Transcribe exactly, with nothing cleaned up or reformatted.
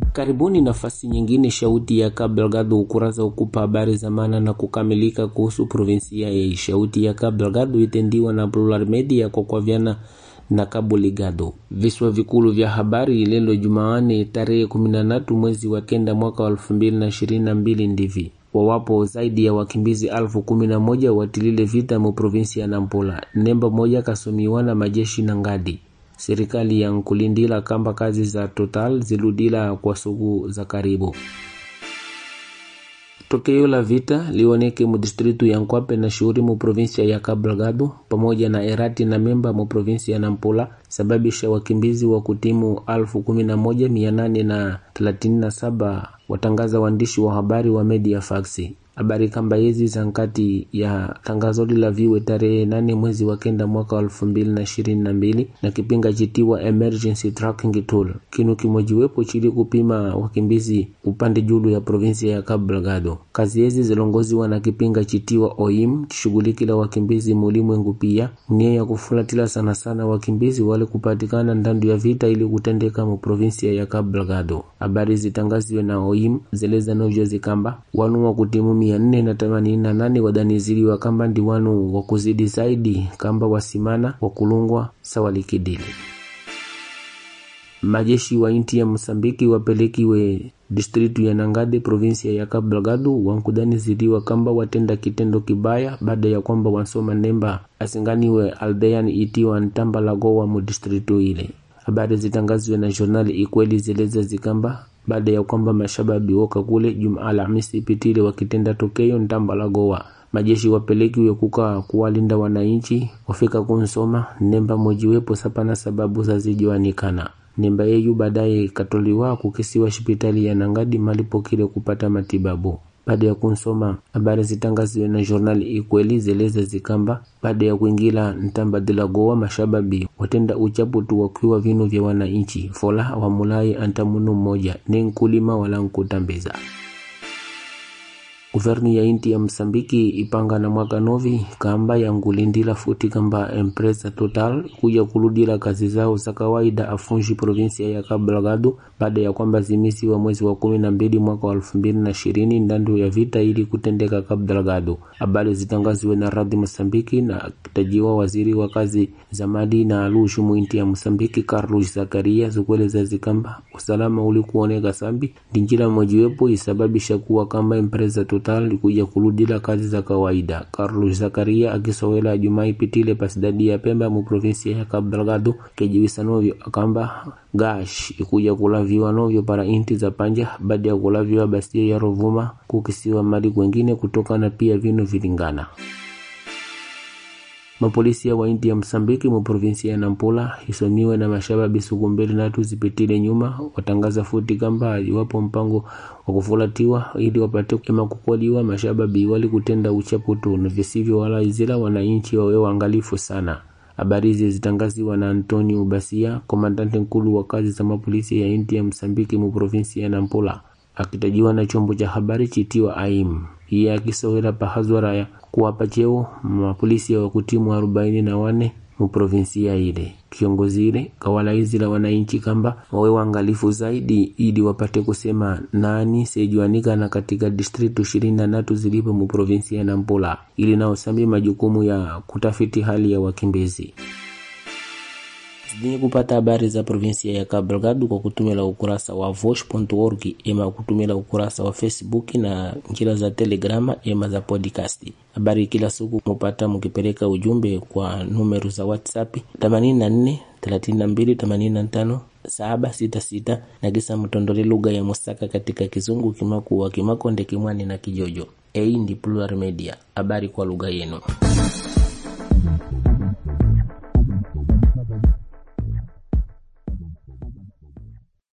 Karibuni nafasi nyingine shauti ya Cabo Delgado ukurasa ukupa habari za maana na kukamilika kuhusu provinsia ya shauti ya Cabo Delgado itendiwa na Plural Media kwa kwa vyana na Cabo Delgado. Viswa vikulu vya habari lelo Jumaane tarehe kumi na tatu mwezi wa kenda mwaka wa elfu mbili na ishirini na mbili ndivi. Wawapo zaidi ya wakimbizi alfu kumi na moja watilile vita mu provinsia ya Nampula. Nemba moja kasomiwana majeshi na ngadi. Serikali ya nkulindila kamba kazi za Total ziludila kwa sugu za karibu. Tokeo la vita lioneke mu distritu ya Nkwape na shughuri mu provinsia ya Cabo Delgado pamoja na Erati na Memba mu provinsia ya Nampula sababisha wakimbizi wa kutimu alfu kumi na moja mia nane na thelathini na saba, watangaza waandishi wa habari wa Media Faxi. Habari kamba hizi za nkati ya tangazo la viwe tarehe nane mwezi wa kenda mwaka wa elfu mbili na ishirini na mbili na kipinga chitiwa Emergency Tracking Tool. Kinu kimojiwepo chili kupima wakimbizi upande julu ya provinsia ya Cabo Delgado. Kazi hizi zilongoziwa na kipinga chitiwa O I M kishughuliki la wakimbizi mulimwengu pia. Nia ya kufuatila sana sana wakimbizi wale kupatikana ndandu ya vita ili kutendeka mu provinsia ya Cabo Delgado. Habari zitangaziwe na O I M zeleza novyo zikamba wanu wa kutimu mia nne na themanini na nane wadanizili wa kamba ndi wanu wakuzidi zaidi kamba wasimana wakulungwa sawalikidili. Majeshi wa inti ya Msambiki wapelekiwe distritu ya Nangade provinsia ya Cabo Delgado wankudani zidiwa kamba watenda kitendo kibaya baada ya kwamba wansoma nemba asinganiwe aldean itiwa Ntamba Lagoa mu distritu ile. Habari zitangaziwe na journali Ikweli zeleza zikamba baada ya kwamba mashababi woka kule Juma Alhamisi ipitile wakitenda tokeo Ntamba Lagoa. Majeshi wapelekiwe kuka kuwalinda wananchi wafika kunsoma nemba mojiwepo sapana sababu za zijiwanikana. Nemba yeyu baadaye katoliwa kukisiwa hospitali ya Nangadi malipo kile kupata matibabu. Baada ya kunsoma habari zitangaziwe na journal Ikweli zeleza zikamba baada ya kuingila Ntamba Lagoa mashababi watenda uchapu tu wakiwa vinu vya wananchi fola wa mulai antamunu mmoja ni nkulima wala nkutambiza. Guverni ya inti ya Msambiki ipanga na mwaka novi kamba ya ngulindila futi kamba empresa Total kuja kuludila kazi zao za kawaida afunji provinsia ya Cabo Delgado baada ya kwamba zimisi wa mwezi wa kumi na mbili mwaka wa elfu mbili na ishirini ndandu ya vita ili kutendeka Cabo Delgado. Habari zitangaziwe na Radi Msambiki na kitajiwa waziri wa kazi za mali na alushu mu inti ya Msambiki Carlos Zakaria zukweleza zikamba usalama ulikuoneka sambi ndinjila mojiwepo isababisha kuwa kamba empresa Total kuja kuludila kazi za kawaida. Carlos Zakaria akisowela Jumaa ipitile pasidadi ya Pemba mu provinsia ya Cabo Delgado kejiwisa novyo akamba gash ikuja kulaviwa novyo para inti za panja baada ya kulaviwa Bastia ya Rovuma kukisiwa mali kwengine kutoka na pia vinu vilingana. Mapolisi ya wa inti ya Msambiki mu provinsia ya Nampula isomiwe na mashababi sukumbeli natu zipitile nyuma watangaza futi kamba iwapo mpango wa kufulatiwa ili wapate kema kukwaliwa mashababi wali kutenda uchaputu na visivyo wala izila wananchi wawe waangalifu sana. Habari hizi zitangaziwa na Antonio Basia, komandante mkulu wa kazi za mapolisi ya inti ya Msambiki mu provinsia ya Nampula, akitajiwa na chombo cha habari chitiwa A I M. Yeye akisowela pahazwara ya kuwapa cheo mapolisi wa kutimu arobaini na nane mu provinsia ile. Kiongozi ile kawala hizi la wananchi kamba wawe waangalifu zaidi ili wapate kusema nani sejuanika na katika distritu ishirini na tatu zilipo mu provinsia ya Nampula ili nao sambi majukumu ya kutafiti hali ya wakimbizi. Zidini kupata habari za provinsia ya Cabo Delgado kwa kutumia ukurasa wa voice dot org ema kutumia ukurasa wa Facebook na njira za Telegrama ema za podcast. Habari kila siku mupata mukipeleka ujumbe kwa numero za WhatsApp themanini na nne thelathini na mbili themanini na tano saba sita sita na kisa mtondole lugha ya Mosaka katika Kizungu, Kimaku, wa Kimakonde, Kimwani na Kijojo. Hii ndi Plural Media, habari kwa lugha yenu.